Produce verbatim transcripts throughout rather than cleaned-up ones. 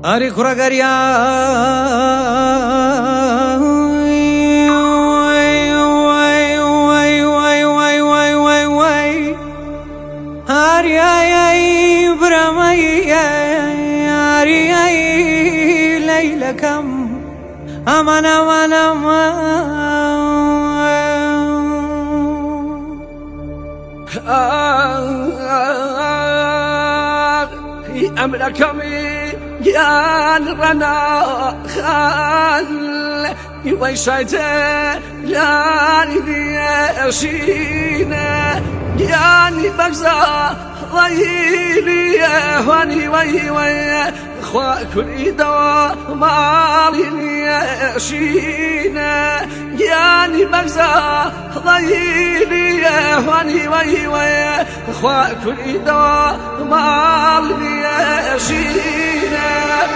أري خرجريا كم أمان أمان أمان أمركم يا رنا خال يويشيت يا نبيشينا يا نبغزا ويلي واني وي وي خوا كل دوا مالي يشينا يا نبغزا ويلي واني وي وي خوا كل دوا مالي يشينا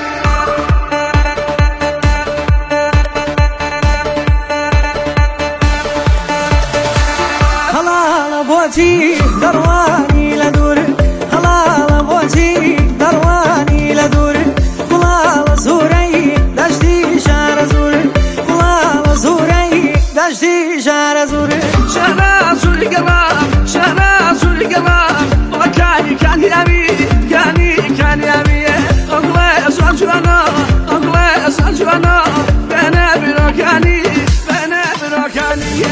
بوجي درواني لدور هلا بوجي درواني لدور كلا زوري دشتي شار زور كلا زوري دشتي شار زور شارع زور قلب شارع زور قلب وكاني كان يبي كاني كان يبي أغلى أسجوانا أغلى أسجوانا بنا بركاني بنا بركاني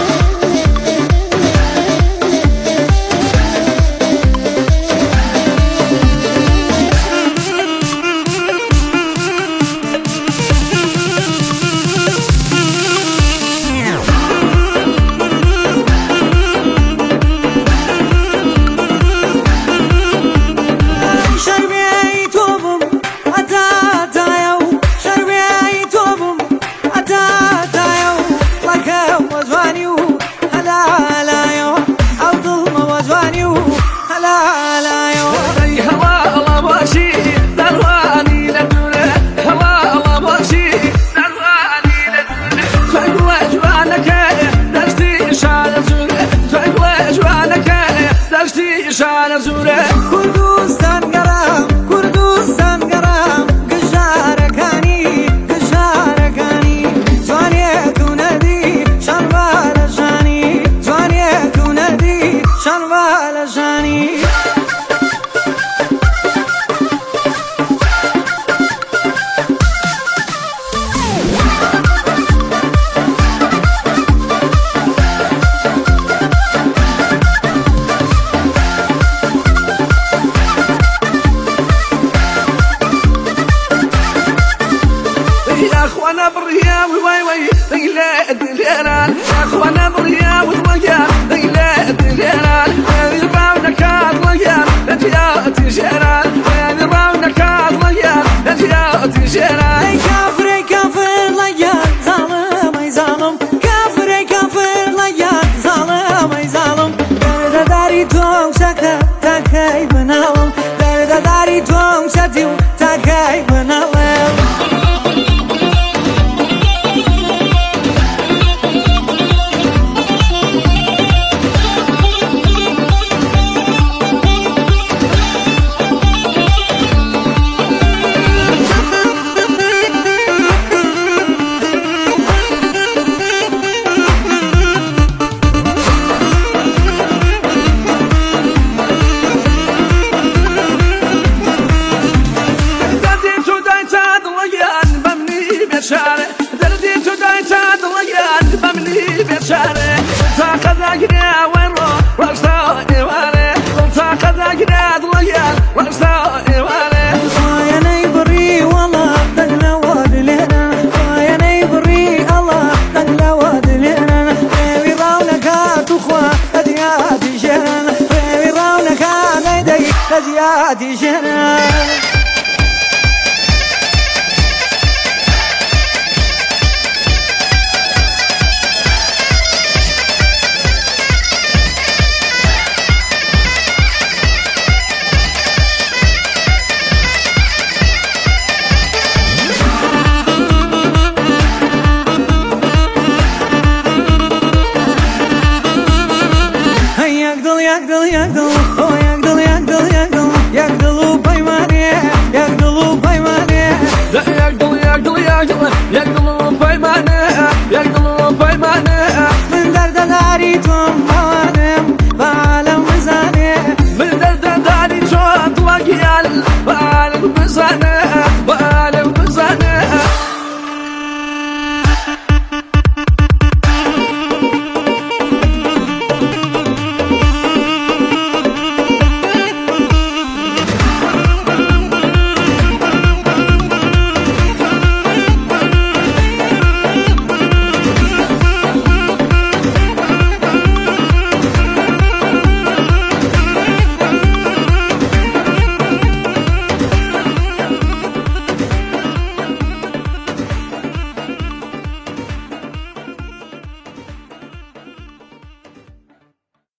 شان زوره كردستان قرام كردستان قرام قجاركاني قجاركاني زوانيك ونادي شنبال جاني زوانيك ونادي شنبال جاني أخوانا بريا وي وي ليلى دليران أخوانا بريا وضويا ليلى دليران يراونا كاضويا لجيا تجيران يراونا كاضويا لجيا تجيران كافر كافر ليا ظالم أي ظالم كافر كافر ليا ظالم أي ظالم درد داري توم سكا تاكاي بنالم درد داري توم ساتيو تاكاي بنالم دردي تداي تادليان بمني بشارة طاقة ذاكنا ورا رشتا إيوانة طاقة ذاكنا دليان رشتا إيوانة يا نيبري والله دقنا واد لنا يا نيبري الله دقنا واد لنا في رونك تخوى هدياتي جنان في رونك غيدي هدياتي جنان يقدل يقدل يقدل يقدل يقدل يقدل يقدل وبيمانيه وجوه